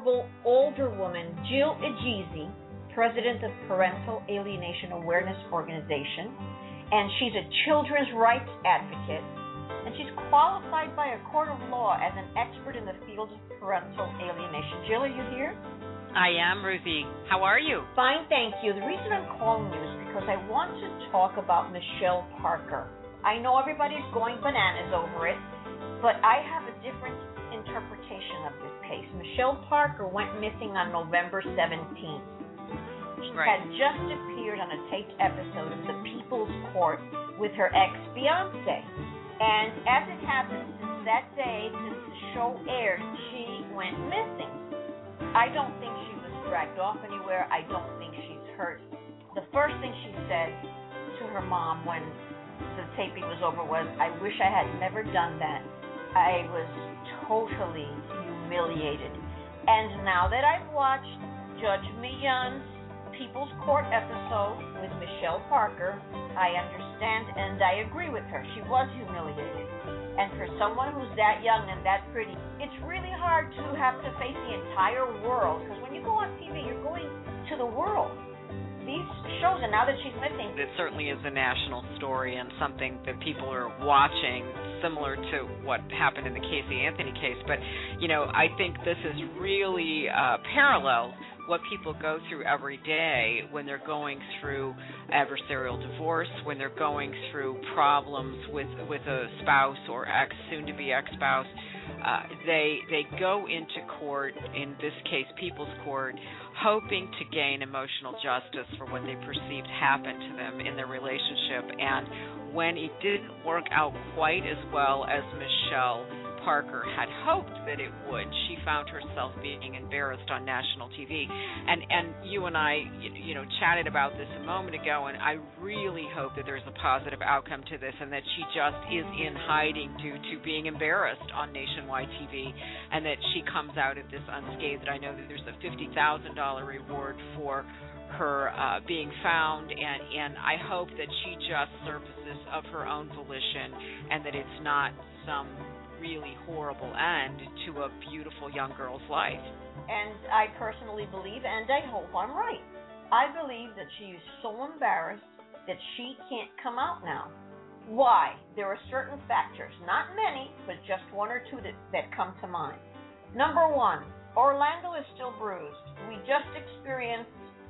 adorable older woman, Jill Egizi, president of Parental Alienation Awareness Organization, and she's a children's rights advocate, and she's qualified by a court of law as an expert in the field of parental alienation. Jill, are you here? I am, Ruthie. How are you? Fine, thank you. The reason I'm calling you is because I want to talk about Michelle Parker. I know everybody's going bananas over it, but I have a different interpretation of this case. Michelle Parker went missing on November 17th. She had just appeared on a taped episode of The People's Court with her ex-fiancé. And as it happens, since that day, since the show aired, she went missing. I don't think she was dragged off anywhere. I don't think she's hurt. The first thing she said to her mom when the taping was over was, "I wish I had never done that. I was totally humiliated." And now that I've watched Judge Millon's People's Court episode with Michelle Parker, I understand and I agree with her. She was humiliated. And for someone who's that young and that pretty, it's really hard to have to face the entire world. Because when you go on TV, you're going to the world. These shows, and now that she's missing. It certainly is a national story and something that people are watching, similar to what happened in the Casey Anthony case. But, you know, I think this is really parallel what people go through every day when they're going through adversarial divorce, when they're going through problems with a spouse or soon-to-be ex-spouse. They go into court, in this case, People's Court, hoping to gain emotional justice for what they perceived happened to them in their relationship. And when it didn't work out quite as well as Michelle Parker had hoped that it would, she found herself being embarrassed on national TV. And you and I, chatted about this a moment ago, and I really hope that there's a positive outcome to this and that she just is in hiding due to being embarrassed on nationwide TV and that she comes out of this unscathed. I know that there's a $50,000 reward for her being found, and I hope that she just surfaces of her own volition and that it's not some really horrible end to a beautiful young girl's life. And I personally believe, and I hope I'm right, I believe that she is so embarrassed that she can't come out now. Why? There are certain factors, not many, but just one or two that come to mind. Number one, Orlando is still bruised. We just experienced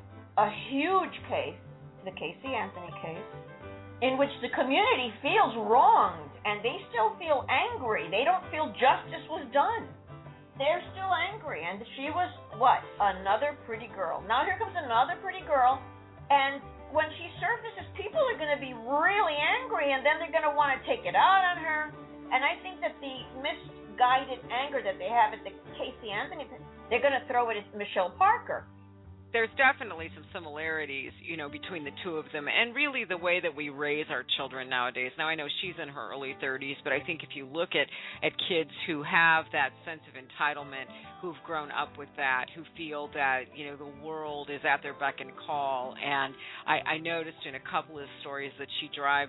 a huge case, the Casey Anthony case, in which the community feels wronged, and they still feel angry. They don't feel justice was done. They're still angry, and she was, another pretty girl. Now here comes another pretty girl, and when she surfaces, people are going to be really angry, and then they're going to want to take it out on her. And I think that the misguided anger that they have at the Casey Anthony, they're going to throw it at Michelle Parker. There's definitely some similarities, between the two of them and really the way that we raise our children nowadays. Now, I know she's in her early 30s, but I think if you look at kids who have that sense of entitlement, who've grown up with that, who feel that, the world is at their beck and call. And I noticed in a couple of stories that she drives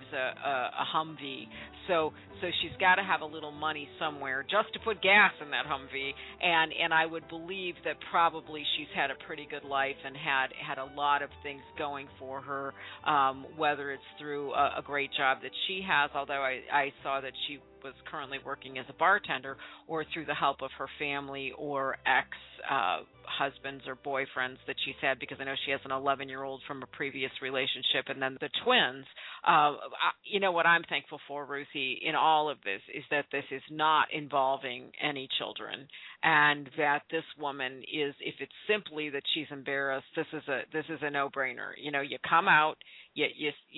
a Humvee. So she's got to have a little money somewhere just to put gas in that Humvee. And I would believe that probably she's had a pretty good life and had a lot of things going for her, whether it's through a great job that she has, although I saw that she was currently working as a bartender, or through the help of her family or ex-husbands or boyfriends that she's had, because I know she has an 11-year-old from a previous relationship, and then the twins. What I'm thankful for, Ruthie, in all of this is that this is not involving any children, and that this woman is, if it's simply that she's embarrassed, this is a no-brainer. You come out, you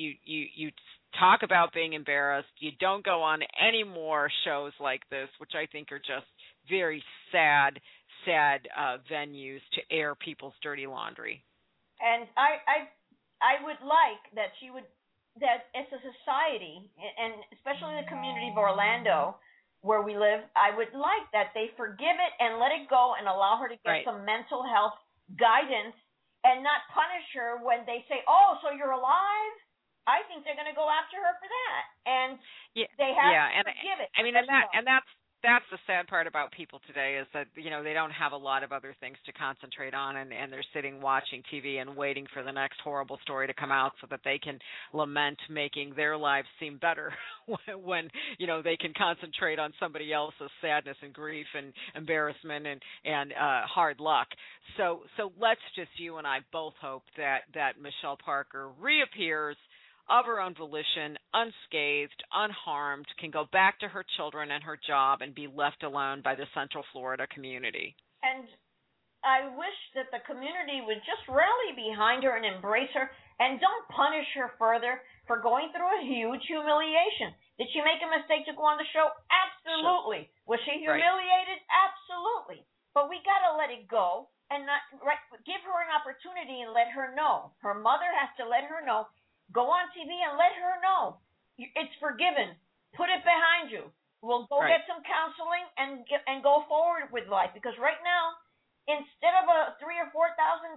talk about being embarrassed. You don't go on any more shows like this, which I think are just very sad venues to air people's dirty laundry. And I would like that she would, that as a society, and especially the community of Orlando where we live, I would like that they forgive it and let it go and allow her to get some mental health guidance and not punish her when they say, "Oh, so you're alive?" I think they're going to go after her for that, and they have to forgive it. I mean, and that's the sad part about people today is that, they don't have a lot of other things to concentrate on, and they're sitting watching TV and waiting for the next horrible story to come out so that they can lament making their lives seem better when they can concentrate on somebody else's sadness and grief and embarrassment and hard luck. So let's just, you and I both hope that Michelle Parker reappears of her own volition, unscathed, unharmed, can go back to her children and her job and be left alone by the Central Florida community. And I wish that the community would just rally behind her and embrace her and don't punish her further for going through a huge humiliation. Did she make a mistake to go on the show? Absolutely. Sure. Was she humiliated? Right. Absolutely. But we got to let it go and not give her an opportunity and let her know. Her mother has to let her know. Go on TV and let her know it's forgiven. Put it behind you. We'll go get some counseling and go forward with life. Because right now, instead of a $3,000 or $4,000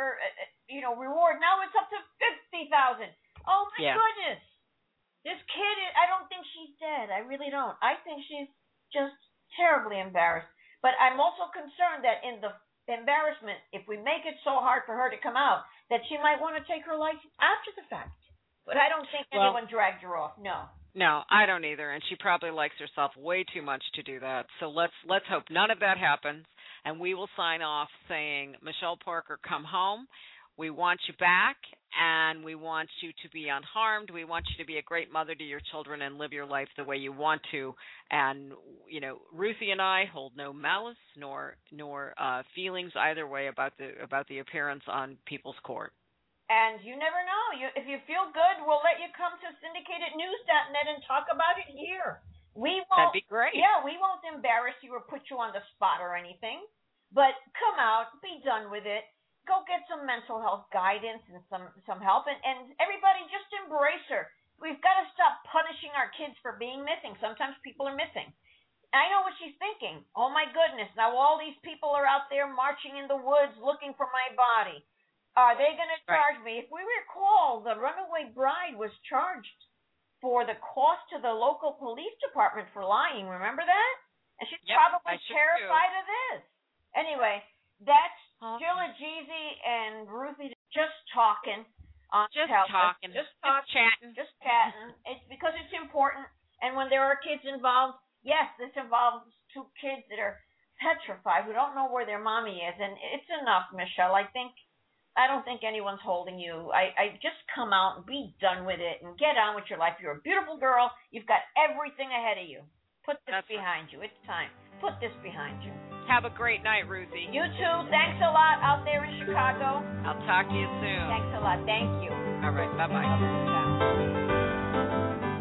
reward, now it's up to $50,000. Oh my goodness! This kid, I don't think she's dead. I really don't. I think she's just terribly embarrassed. But I'm also concerned that in the embarrassment, if we make it so hard for her to come out, that she might want to take her life after the fact. But I don't think anyone dragged her off. No, I don't either, and she probably likes herself way too much to do that. So let's hope none of that happens, and we will sign off saying, Michelle Parker, come home. We want you back, and we want you to be unharmed. We want you to be a great mother to your children and live your life the way you want to. And Ruthie and I hold no malice nor feelings either way about the appearance on People's Court. And you never know. If you feel good, we'll let you come to syndicatednews.net and talk about it here. That'd be great. Yeah, we won't embarrass you or put you on the spot or anything. But come out, be done with it. Go get some mental health guidance and some help. And everybody just embrace her. We've got to stop punishing our kids for being missing. Sometimes people are missing. I know what she's thinking. Oh, my goodness. Now all these people are out there marching in the woods looking for my body. Are they going to charge me? If we recall, the runaway bride was charged for the cost to the local police department for lying. Remember that? And she's probably terrified of this. Anyway, that's Jilla Jeezy and Ruthie just talking. Just talking. Just chatting. Just chatting. It's because it's important. And when there are kids involved, yes, this involves two kids that are petrified, who don't know where their mommy is. And it's enough, Michelle. I don't think anyone's holding you. I just come out and be done with it and get on with your life. You're a beautiful girl. You've got everything ahead of you. Put this behind you. It's time. Put this behind you. Have a great night, Ruthie. You too. Thanks a lot out there in Chicago. I'll talk to you soon. Thanks a lot. Thank you. All right. Bye-bye. Ciao.